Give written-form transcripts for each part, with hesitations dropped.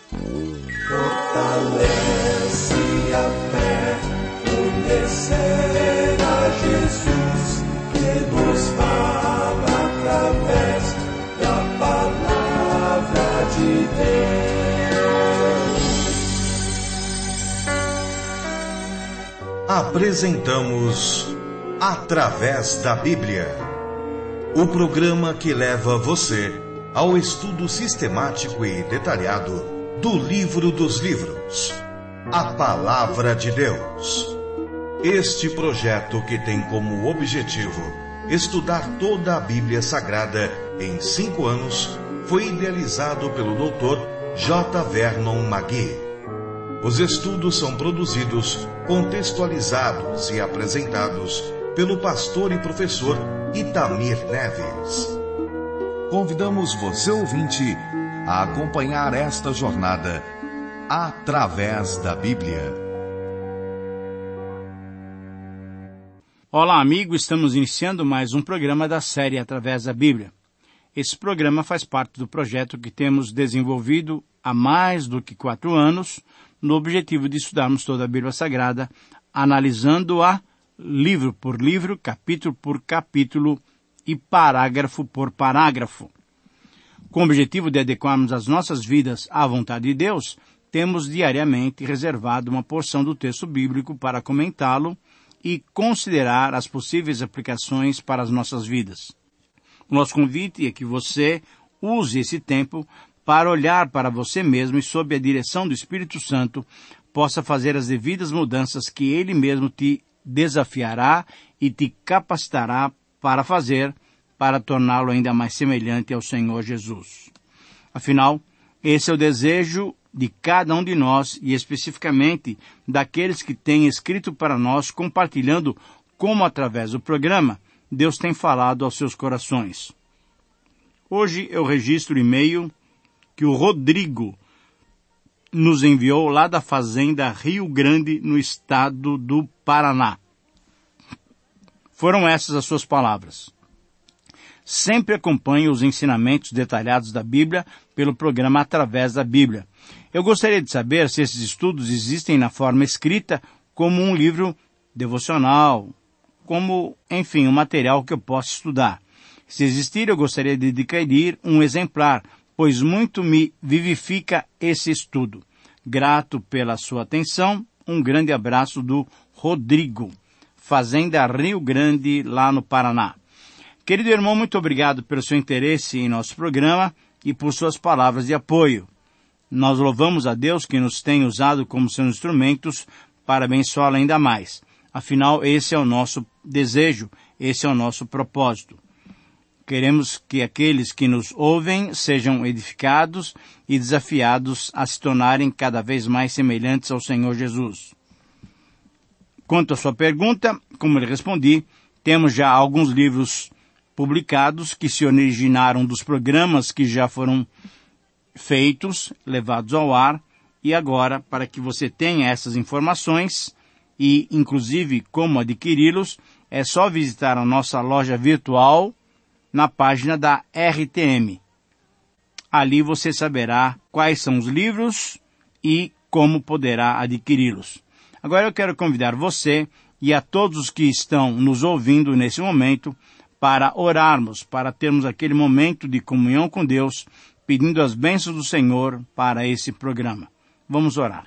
Fortalece a fé, conhecer a Jesus, que nos fala através da palavra de Deus. Apresentamos Através da Bíblia, o programa que leva você ao estudo sistemático e detalhado do livro dos livros, a Palavra de Deus. Este projeto, que tem como objetivo estudar toda a Bíblia Sagrada em 5 anos, foi idealizado pelo Dr. J. Vernon McGee. Os estudos são produzidos, contextualizados e apresentados pelo pastor e professor Itamir Neves. Convidamos você, ouvinte, a acompanhar esta jornada através da Bíblia. Olá, amigo, estamos iniciando mais um programa da série Através da Bíblia. Esse programa faz parte do projeto que temos desenvolvido há mais do que 4 anos, no objetivo de estudarmos toda a Bíblia Sagrada, analisando-a livro por livro, capítulo por capítulo e parágrafo por parágrafo. Com o objetivo de adequarmos as nossas vidas à vontade de Deus, temos diariamente reservado uma porção do texto bíblico para comentá-lo e considerar as possíveis aplicações para as nossas vidas. O nosso convite é que você use esse tempo para olhar para você mesmo e, sob a direção do Espírito Santo, possa fazer as devidas mudanças que Ele mesmo te desafiará e te capacitará para fazer, para torná-lo ainda mais semelhante ao Senhor Jesus. Afinal, esse é o desejo de cada um de nós e especificamente daqueles que têm escrito para nós, compartilhando como através do programa Deus tem falado aos seus corações. Hoje eu registro o e-mail que o Rodrigo nos enviou lá da fazenda Rio Grande, no estado do Paraná. Foram essas as suas palavras. Sempre acompanho os ensinamentos detalhados da Bíblia pelo programa Através da Bíblia. Eu gostaria de saber se esses estudos existem na forma escrita, como um livro devocional, como, enfim, um material que eu possa estudar. Se existir, eu gostaria de adquirir um exemplar, pois muito me vivifica esse estudo. Grato pela sua atenção, um grande abraço do Rodrigo, Fazenda Rio Grande, lá no Paraná. Querido irmão, muito obrigado pelo seu interesse em nosso programa e por suas palavras de apoio. Nós louvamos a Deus que nos tem usado como seus instrumentos para abençoá-lo ainda mais. Afinal, esse é o nosso desejo, esse é o nosso propósito. Queremos que aqueles que nos ouvem sejam edificados e desafiados a se tornarem cada vez mais semelhantes ao Senhor Jesus. Quanto à sua pergunta, como lhe respondi, temos já alguns livros publicados que se originaram dos programas que já foram feitos, levados ao ar, e agora, para que você tenha essas informações e, inclusive, como adquiri-los, é só visitar a nossa loja virtual na página da RTM. Ali você saberá quais são os livros e como poderá adquiri-los. Agora eu quero convidar você e a todos os que estão nos ouvindo nesse momento para orarmos, para termos aquele momento de comunhão com Deus, pedindo as bênçãos do Senhor para esse programa. Vamos orar.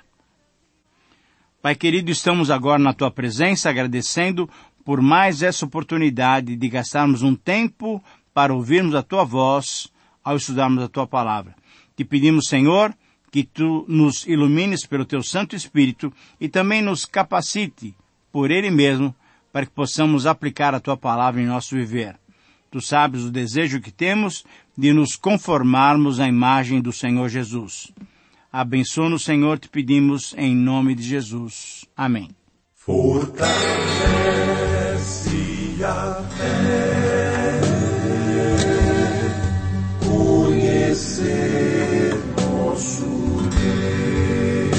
Pai querido, estamos agora na Tua presença, agradecendo por mais essa oportunidade de gastarmos um tempo para ouvirmos a Tua voz ao estudarmos a Tua palavra. Te pedimos, Senhor, que Tu nos ilumines pelo Teu Santo Espírito e também nos capacite por Ele mesmo para que possamos aplicar a Tua palavra em nosso viver. Tu sabes o desejo que temos de nos conformarmos à imagem do Senhor Jesus. Abençoa-nos, Senhor, te pedimos em nome de Jesus. Amém. Fortalece a fé, conhecer nosso Deus.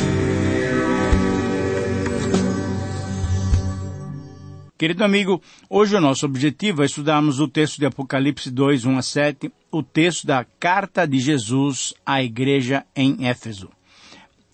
Querido amigo, hoje o nosso objetivo é estudarmos o texto de Apocalipse 2, 1-7, o texto da Carta de Jesus à Igreja em Éfeso.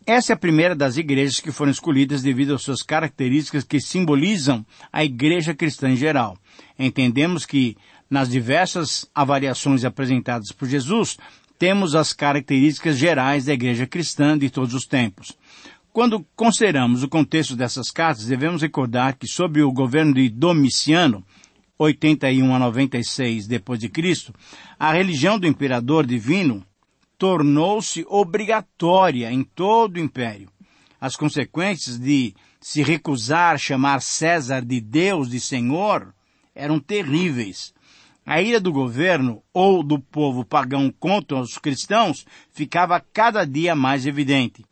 Essa é a primeira das igrejas que foram escolhidas devido às suas características que simbolizam a igreja cristã em geral. Entendemos que, nas diversas avaliações apresentadas por Jesus, temos as características gerais da igreja cristã de todos os tempos. Quando consideramos o contexto dessas cartas, devemos recordar que, sob o governo de Domiciano, 81 a 96 d.C., a religião do imperador divino tornou-se obrigatória em todo o império. As consequências de se recusar chamar César de Deus, de Senhor, eram terríveis. A ira do governo ou do povo pagão contra os cristãos ficava cada dia mais evidente.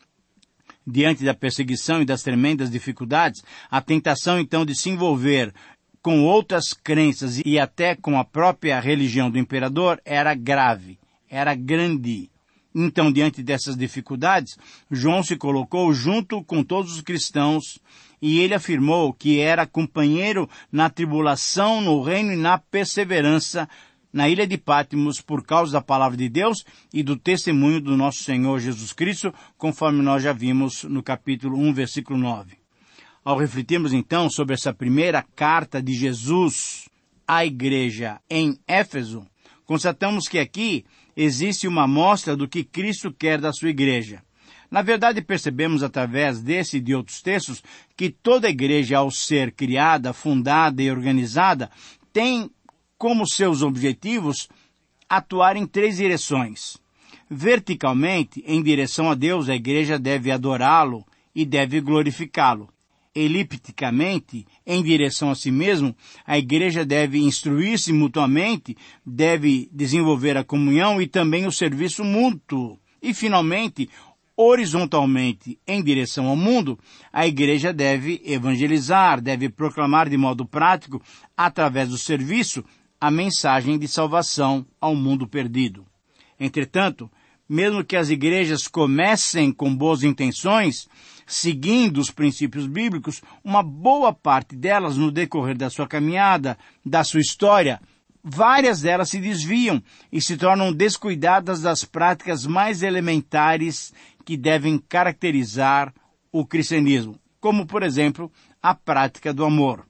Diante da perseguição e das tremendas dificuldades, a tentação então de se envolver com outras crenças e até com a própria religião do imperador era grave, era grande. Então, diante dessas dificuldades, João se colocou junto com todos os cristãos e ele afirmou que era companheiro na tribulação, no reino e na perseverança na ilha de Patmos por causa da palavra de Deus e do testemunho do nosso Senhor Jesus Cristo, conforme nós já vimos no capítulo 1, versículo 9. Ao refletirmos então sobre essa primeira carta de Jesus à igreja em Éfeso, constatamos que aqui existe uma amostra do que Cristo quer da sua igreja. Na verdade, percebemos através desse e de outros textos que toda igreja, ao ser criada, fundada e organizada, tem como seus objetivos atuar em 3 direções. Verticalmente, em direção a Deus, a igreja deve adorá-lo e deve glorificá-lo. Elipticamente, em direção a si mesmo, a igreja deve instruir-se mutuamente, deve desenvolver a comunhão e também o serviço mútuo. E, finalmente, horizontalmente, em direção ao mundo, a igreja deve evangelizar, deve proclamar de modo prático, através do serviço, a mensagem de salvação ao mundo perdido. Entretanto, mesmo que as igrejas comecem com boas intenções, seguindo os princípios bíblicos, uma boa parte delas, no decorrer da sua caminhada, da sua história, várias delas se desviam e se tornam descuidadas das práticas mais elementares que devem caracterizar o cristianismo, como, por exemplo, a prática do amor.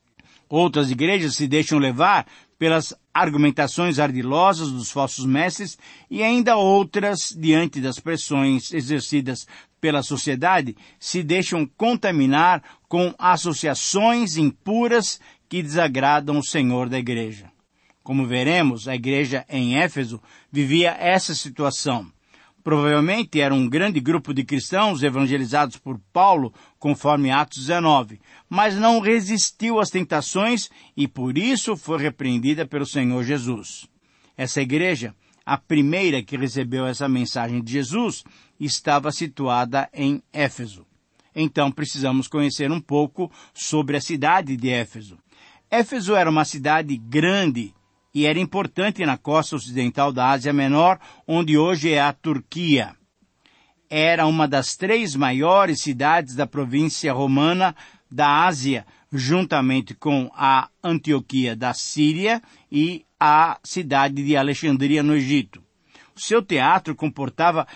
Outras igrejas se deixam levar pelas argumentações ardilosas dos falsos mestres e ainda outras, diante das pressões exercidas pela sociedade, se deixam contaminar com associações impuras que desagradam o Senhor da igreja. Como veremos, a igreja em Éfeso vivia essa situação. Provavelmente era um grande grupo de cristãos evangelizados por Paulo, conforme Atos 19, mas não resistiu às tentações e por isso foi repreendida pelo Senhor Jesus. Essa igreja, a primeira que recebeu essa mensagem de Jesus, estava situada em Éfeso. Então precisamos conhecer um pouco sobre a cidade de Éfeso. Éfeso era uma cidade grande e era importante na costa ocidental da Ásia Menor, onde hoje é a Turquia. Era uma das 3 maiores cidades da província romana da Ásia, juntamente com a Antioquia da Síria e a cidade de Alexandria no Egito. O seu teatro comportava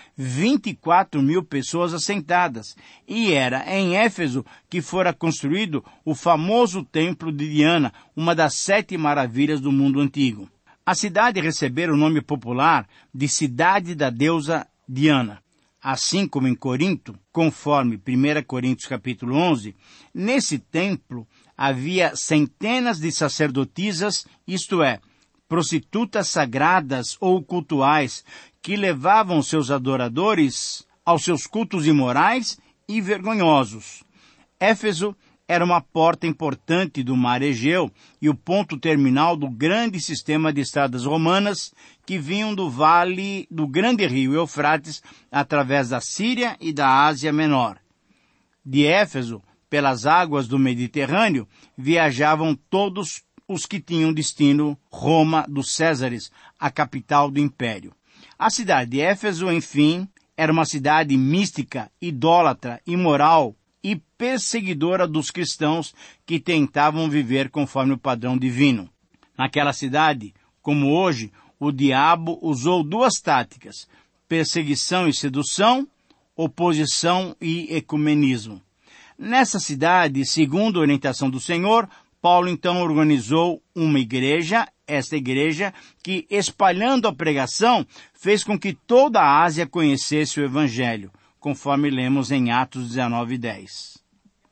24 mil pessoas assentadas, e era em Éfeso que fora construído o famoso templo de Diana, uma das 7 maravilhas do mundo antigo. A cidade recebera o nome popular de Cidade da Deusa Diana. Assim como em Corinto, conforme 1 Coríntios capítulo 11, nesse templo havia centenas de sacerdotisas, isto é, prostitutas sagradas ou cultuais, que levavam seus adoradores aos seus cultos imorais e vergonhosos. Éfeso era uma porta importante do mar Egeu e o ponto terminal do grande sistema de estradas romanas que vinham do vale do grande rio Eufrates através da Síria e da Ásia Menor. De Éfeso, pelas águas do Mediterrâneo, viajavam todos os que tinham destino Roma dos Césares, a capital do império. A cidade de Éfeso, enfim, era uma cidade mística, idólatra, imoral e perseguidora dos cristãos que tentavam viver conforme o padrão divino. Naquela cidade, como hoje, o diabo usou 2 táticas, perseguição e sedução, oposição e ecumenismo. Nessa cidade, segundo a orientação do Senhor, Paulo então organizou uma igreja, esta igreja que, espalhando a pregação, fez com que toda a Ásia conhecesse o Evangelho, conforme lemos em Atos 19:10.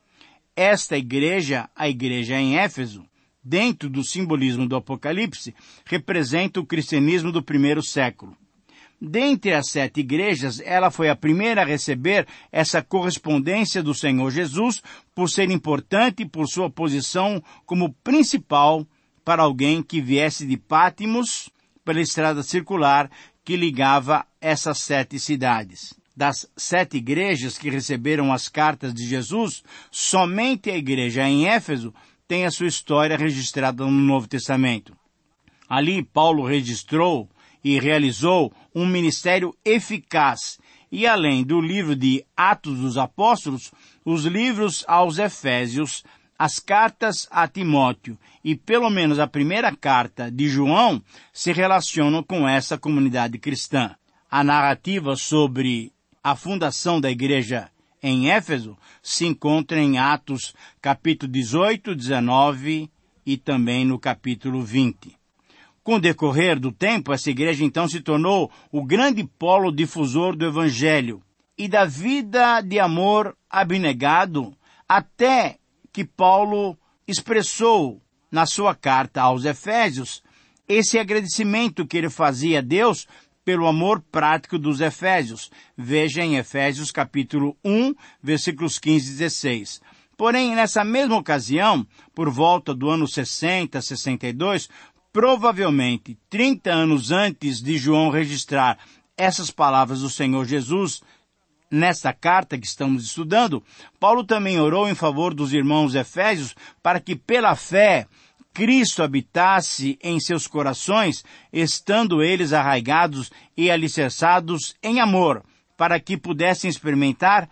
Esta igreja, a igreja em Éfeso, dentro do simbolismo do Apocalipse, representa o cristianismo do primeiro século. Dentre as 7 igrejas, ela foi a primeira a receber essa correspondência do Senhor Jesus, por ser importante por sua posição como principal para alguém que viesse de Pátimos pela estrada circular que ligava essas 7 cidades. Das 7 igrejas que receberam as cartas de Jesus, somente a igreja em Éfeso tem a sua história registrada no Novo Testamento. Ali, Paulo registrou e realizou um ministério eficaz, e além do livro de Atos dos Apóstolos, os livros aos Efésios, as cartas a Timóteo e pelo menos a primeira carta de João se relacionam com essa comunidade cristã. A narrativa sobre a fundação da igreja em Éfeso se encontra em Atos capítulo 18, 19 e também no capítulo 20. Com o decorrer do tempo, essa igreja então se tornou o grande polo difusor do Evangelho e da vida de amor abnegado, até que Paulo expressou na sua carta aos Efésios esse agradecimento que ele fazia a Deus pelo amor prático dos Efésios. Veja em Efésios capítulo 1, versículos 15 e 16. Porém, nessa mesma ocasião, por volta do ano 60, 62, provavelmente 30 anos antes de João registrar essas palavras do Senhor Jesus, nesta carta que estamos estudando, Paulo também orou em favor dos irmãos efésios para que, pela fé, Cristo habitasse em seus corações, estando eles arraigados e alicerçados em amor, para que pudessem experimentar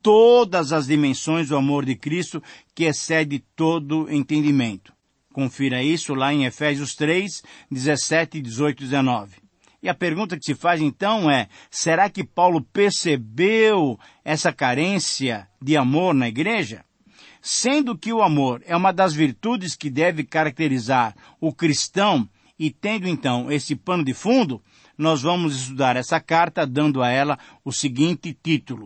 todas as dimensões do amor de Cristo, que excede todo entendimento. Confira isso lá em Efésios 3, 17, 18 e 19. E a pergunta que se faz então é, será que Paulo percebeu essa carência de amor na igreja? Sendo que o amor é uma das virtudes que deve caracterizar o cristão, e tendo então esse pano de fundo, nós vamos estudar essa carta dando a ela o seguinte título: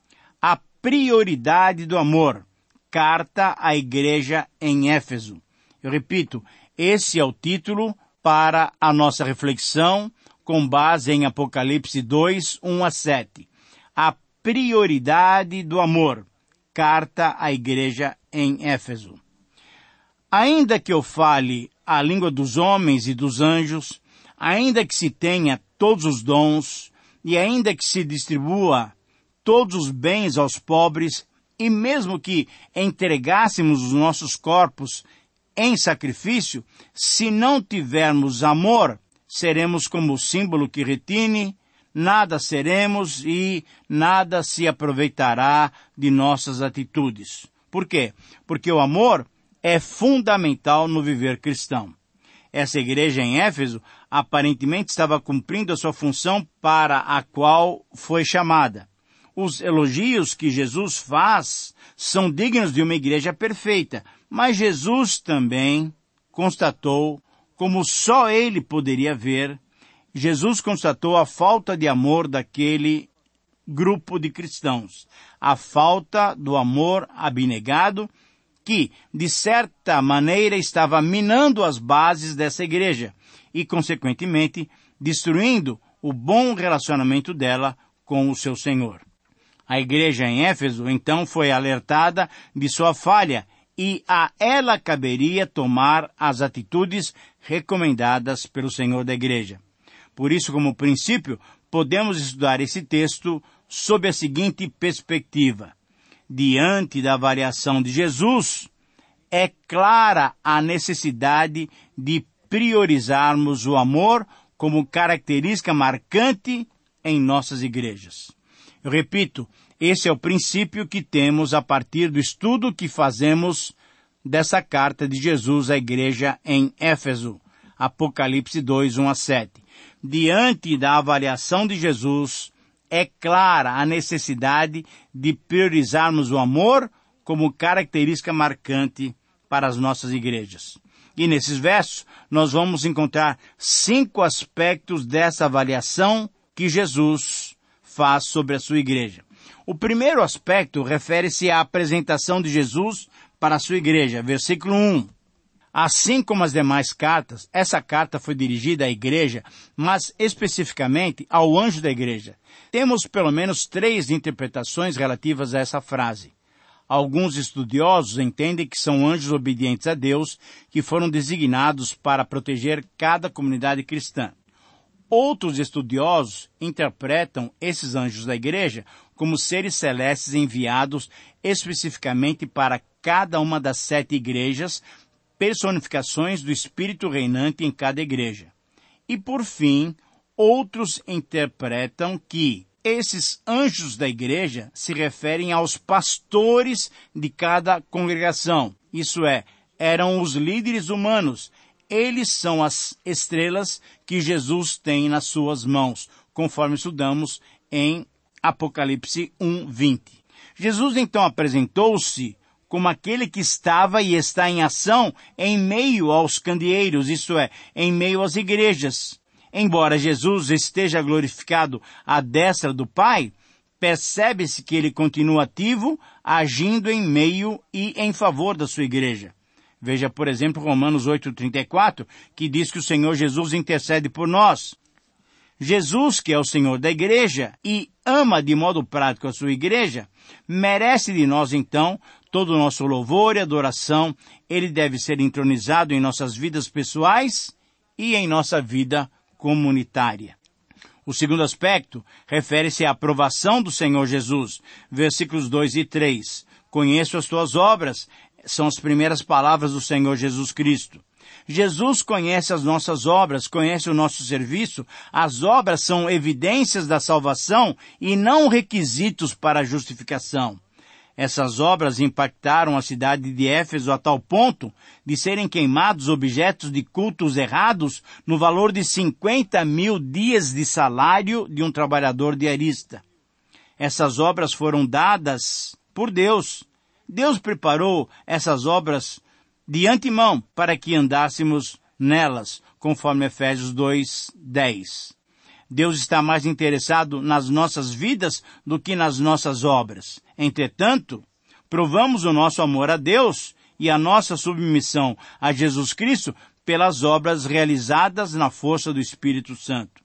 A prioridade do amor, carta à igreja em Éfeso. Eu repito, esse é o título para a nossa reflexão com base em Apocalipse 2, 1 a 7. A prioridade do amor, carta à igreja em Éfeso. Ainda que eu fale a língua dos homens e dos anjos, ainda que se tenha todos os dons, e ainda que se distribua todos os bens aos pobres, e mesmo que entregássemos os nossos corpos em sacrifício, se não tivermos amor, seremos como o símbolo que retine, nada seremos e nada se aproveitará de nossas atitudes. Por quê? Porque o amor é fundamental no viver cristão. Essa igreja em Éfeso aparentemente estava cumprindo a sua função para a qual foi chamada. Os elogios que Jesus faz são dignos de uma igreja perfeita, mas Jesus também constatou, como só ele poderia ver, Jesus constatou a falta de amor daquele grupo de cristãos, a falta do amor abnegado que, de certa maneira, estava minando as bases dessa igreja e, consequentemente, destruindo o bom relacionamento dela com o seu Senhor. A igreja em Éfeso, então, foi alertada de sua falha e a ela caberia tomar as atitudes recomendadas pelo Senhor da igreja. Por isso, como princípio, podemos estudar esse texto sob a seguinte perspectiva. Diante da avaliação de Jesus, é clara a necessidade de priorizarmos o amor como característica marcante em nossas igrejas. Eu repito, esse é o princípio que temos a partir do estudo que fazemos dessa carta de Jesus à igreja em Éfeso, Apocalipse 2, 1 a 7. Diante da avaliação de Jesus, é clara a necessidade de priorizarmos o amor como característica marcante para as nossas igrejas. E nesses versos, nós vamos encontrar 5 aspectos dessa avaliação que Jesus faz sobre a sua igreja. O primeiro aspecto refere-se à apresentação de Jesus para a sua igreja. Versículo 1. Assim como as demais cartas, essa carta foi dirigida à igreja, mas especificamente ao anjo da igreja. Temos pelo menos 3 interpretações relativas a essa frase. Alguns estudiosos entendem que são anjos obedientes a Deus que foram designados para proteger cada comunidade cristã. Outros estudiosos interpretam esses anjos da igreja como seres celestes enviados especificamente para cada uma das 7 igrejas, personificações do Espírito reinante em cada igreja. E por fim, outros interpretam que esses anjos da igreja se referem aos pastores de cada congregação. Isso é, eram os líderes humanos. Eles são as estrelas que Jesus tem nas suas mãos, conforme estudamos em Apocalipse 1:20. Jesus então apresentou-se como aquele que estava e está em ação em meio aos candeeiros, isto é, em meio às igrejas. Embora Jesus esteja glorificado à destra do Pai, percebe-se que ele continua ativo, agindo em meio e em favor da sua igreja. Veja, por exemplo, Romanos 8:34, que diz que o Senhor Jesus intercede por nós. Jesus, que é o Senhor da igreja e ama de modo prático a sua igreja, merece de nós, então, todo o nosso louvor e adoração. Ele deve ser entronizado em nossas vidas pessoais e em nossa vida comunitária. O segundo aspecto refere-se à aprovação do Senhor Jesus. Versículos 2 e 3. Conheço as tuas obras, são as primeiras palavras do Senhor Jesus Cristo. Jesus conhece as nossas obras, conhece o nosso serviço. As obras são evidências da salvação e não requisitos para a justificação. Essas obras impactaram a cidade de Éfeso a tal ponto de serem queimados objetos de cultos errados no valor de 50.000 dias de salário de um trabalhador diarista. Essas obras foram dadas por Deus. Deus preparou essas obras de antemão para que andássemos nelas, conforme Efésios 2:10. Deus está mais interessado nas nossas vidas do que nas nossas obras. Entretanto, provamos o nosso amor a Deus e a nossa submissão a Jesus Cristo pelas obras realizadas na força do Espírito Santo.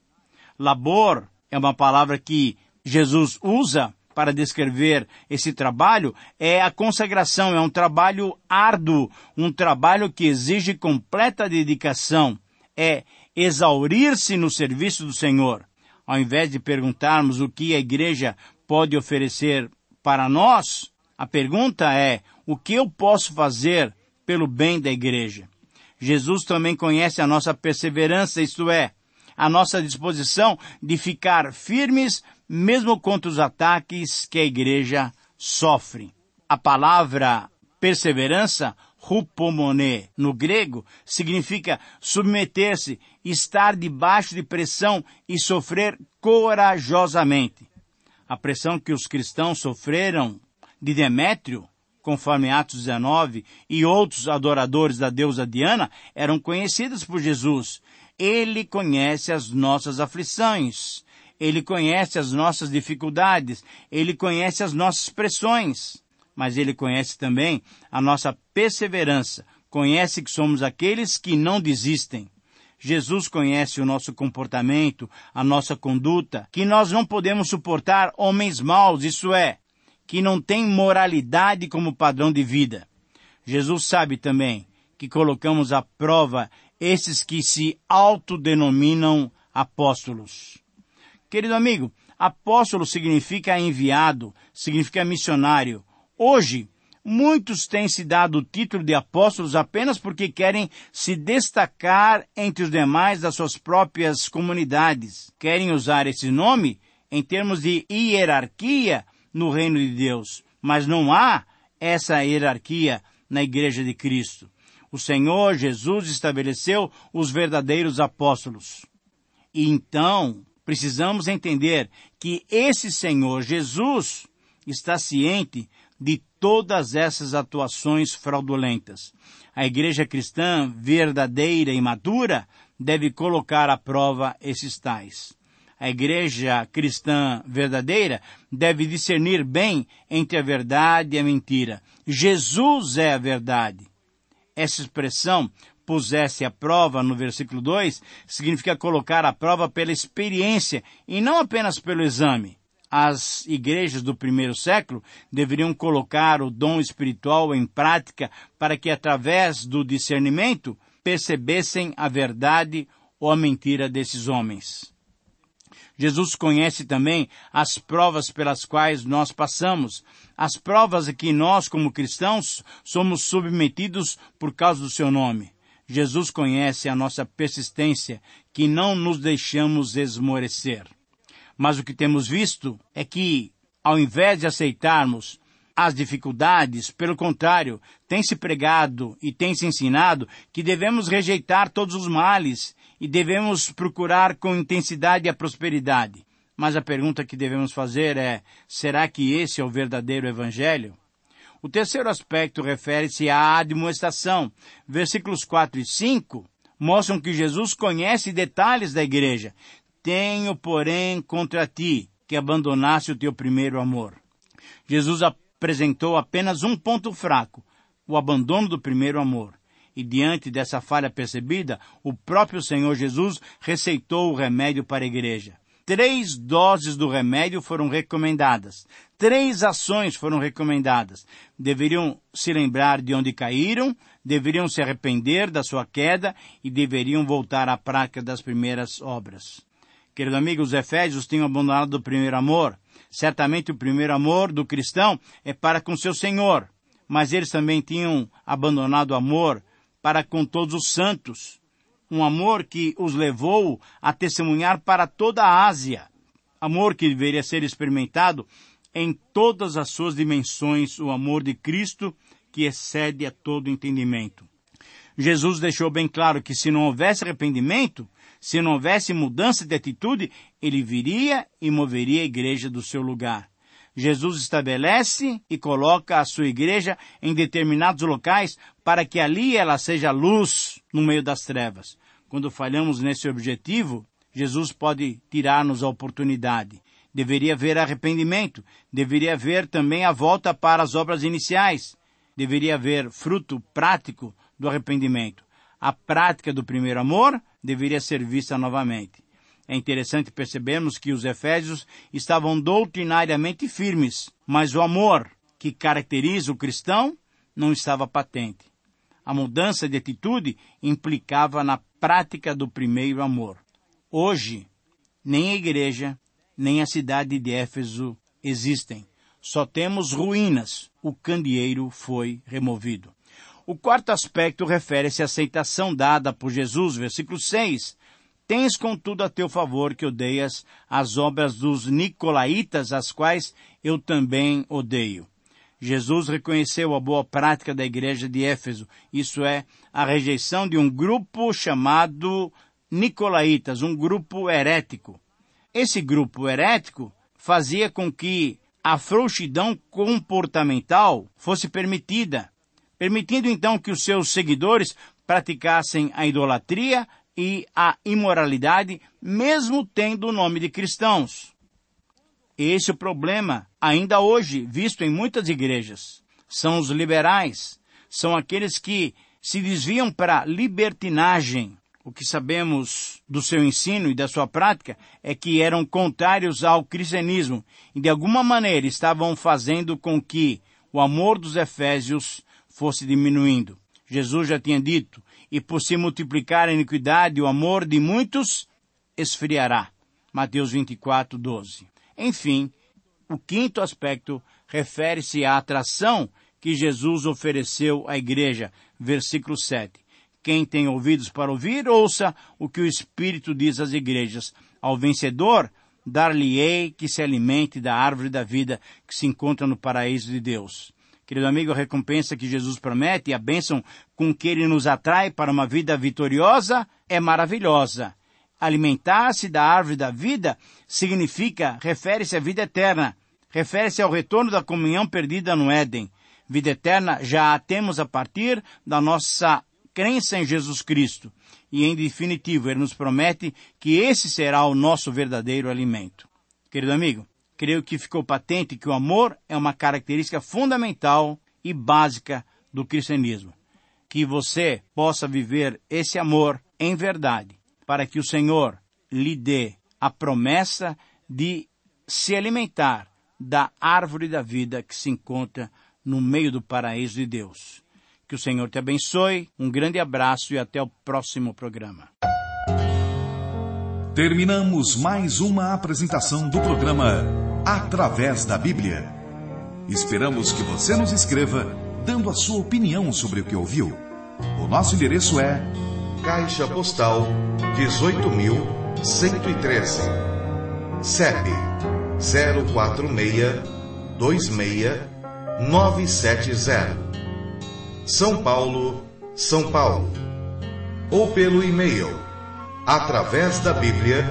Labor é uma palavra que Jesus usa para descrever esse trabalho. É a consagração, é um trabalho árduo, um trabalho que exige completa dedicação. É exaurir-se no serviço do Senhor. Ao invés de perguntarmos o que a igreja pode oferecer para nós, a pergunta é: o que eu posso fazer pelo bem da igreja? Jesus também conhece a nossa perseverança, isto é, a nossa disposição de ficar firmes mesmo contra os ataques que a igreja sofre. A palavra perseverança, hupomone, no grego, significa submeter-se, estar debaixo de pressão e sofrer corajosamente. A pressão que os cristãos sofreram de Demétrio, conforme Atos 19, e outros adoradores da deusa Diana, eram conhecidas por Jesus. Ele conhece as nossas aflições, Ele conhece as nossas dificuldades, Ele conhece as nossas pressões. Mas Ele conhece também a nossa perseverança, conhece que somos aqueles que não desistem. Jesus conhece o nosso comportamento, a nossa conduta, que nós não podemos suportar homens maus, isso é, que não têm moralidade como padrão de vida. Jesus sabe também que colocamos à prova esses que se autodenominam apóstolos. Querido amigo, apóstolo significa enviado, significa missionário. Hoje, muitos têm se dado o título de apóstolos apenas porque querem se destacar entre os demais das suas próprias comunidades. Querem usar esse nome em termos de hierarquia no reino de Deus. Mas não há essa hierarquia na Igreja de Cristo. O Senhor Jesus estabeleceu os verdadeiros apóstolos. E então, Precisamos entender que esse Senhor Jesus está ciente de todas essas atuações fraudulentas. A igreja cristã verdadeira e madura deve colocar à prova esses tais. A igreja cristã verdadeira deve discernir bem entre a verdade e a mentira. Jesus é a verdade. Essa expressão, pusesse à prova, no versículo 2, significa colocar à prova pela experiência e não apenas pelo exame. As igrejas do primeiro século deveriam colocar o dom espiritual em prática para que, através do discernimento, percebessem a verdade ou a mentira desses homens. Jesus conhece também as provas pelas quais nós passamos, as provas a que nós, como cristãos, somos submetidos por causa do seu nome. Jesus conhece a nossa persistência, que não nos deixamos esmorecer. Mas o que temos visto é que, ao invés de aceitarmos as dificuldades, pelo contrário, tem se pregado e tem se ensinado que devemos rejeitar todos os males e devemos procurar com intensidade a prosperidade. Mas a pergunta que devemos fazer é, será que esse é o verdadeiro evangelho? O terceiro aspecto refere-se à admoestação. Versículos 4 e 5 mostram que Jesus conhece detalhes da igreja. Tenho, porém, contra ti, que abandonasse o teu primeiro amor. Jesus apresentou apenas um ponto fraco, o abandono do primeiro amor. E diante dessa falha percebida, o próprio Senhor Jesus receitou o remédio para a igreja. 3 doses do remédio foram recomendadas. 3 ações foram recomendadas. Deveriam se lembrar de onde caíram, deveriam se arrepender da sua queda e deveriam voltar à prática das primeiras obras. Querido amigo, os efésios tinham abandonado o primeiro amor. Certamente o primeiro amor do cristão é para com seu Senhor, mas eles também tinham abandonado o amor para com todos os santos. Um amor que os levou a testemunhar para toda a Ásia. Amor que deveria ser experimentado em todas as suas dimensões, o amor de Cristo que excede a todo entendimento. Jesus deixou bem claro que se não houvesse arrependimento, se não houvesse mudança de atitude, ele viria e moveria a igreja do seu lugar. Jesus estabelece e coloca a sua igreja em determinados locais para que ali ela seja luz no meio das trevas. Quando falhamos nesse objetivo, Jesus pode tirar-nos a oportunidade. Deveria haver arrependimento, deveria haver também a volta para as obras iniciais, deveria haver fruto prático do arrependimento. A prática do primeiro amor deveria ser vista novamente. É interessante percebermos que os efésios estavam doutrinariamente firmes, mas o amor que caracteriza o cristão não estava patente. A mudança de atitude implicava na prática do primeiro amor. Hoje, nem a igreja, nem a cidade de Éfeso existem. Só temos ruínas. O candeeiro foi removido. O quarto aspecto refere-se à aceitação dada por Jesus, versículo 6. Tens, contudo, a teu favor que odeias as obras dos nicolaítas, as quais eu também odeio. Jesus reconheceu a boa prática da igreja de Éfeso, isso é, a rejeição de um grupo chamado nicolaítas, um grupo herético. Esse grupo herético fazia com que a frouxidão comportamental fosse permitida, permitindo então que os seus seguidores praticassem a idolatria e a imoralidade, mesmo tendo o nome de cristãos. Esse é o problema, ainda hoje, visto em muitas igrejas. São os liberais, são aqueles que se desviam para a libertinagem. O que sabemos do seu ensino e da sua prática é que eram contrários ao cristianismo e de alguma maneira estavam fazendo com que o amor dos efésios fosse diminuindo. Jesus já tinha dito, e por se multiplicar a iniquidade, o amor de muitos esfriará. Mateus 24, 12. Enfim, o quinto aspecto refere-se à atração que Jesus ofereceu à igreja. Versículo 7. Quem tem ouvidos para ouvir, ouça o que o Espírito diz às igrejas. Ao vencedor, dar-lhe-ei que se alimente da árvore da vida que se encontra no paraíso de Deus. Querido amigo, a recompensa que Jesus promete e a bênção com que Ele nos atrai para uma vida vitoriosa é maravilhosa. alimentar-se da árvore da vida refere-se à vida eterna, refere-se ao retorno da comunhão perdida no Éden. Vida eterna já a temos a partir da nossa crença em Jesus Cristo. E, em definitivo, Ele nos promete que esse será o nosso verdadeiro alimento. Querido amigo, creio que ficou patente que o amor é uma característica fundamental e básica do cristianismo. Que você possa viver esse amor em verdade, para que o Senhor lhe dê a promessa de se alimentar da árvore da vida que se encontra no meio do paraíso de Deus. Que o Senhor te abençoe, um grande abraço e até o próximo programa. Terminamos mais uma apresentação do programa Através da Bíblia. Esperamos que você nos escreva dando a sua opinião sobre o que ouviu. O nosso endereço é Caixa Postal 18.113, CEP 046269770, São Paulo, São Paulo. Ou pelo e-mail através da Bíblia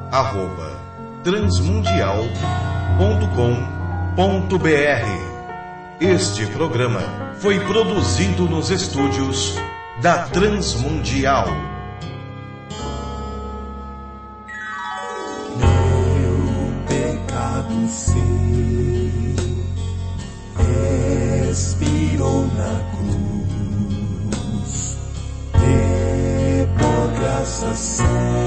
@transmundial.com.br. Este programa foi produzido nos estúdios da Transmundial. Meu pecado sim expirou na cruz, e por graça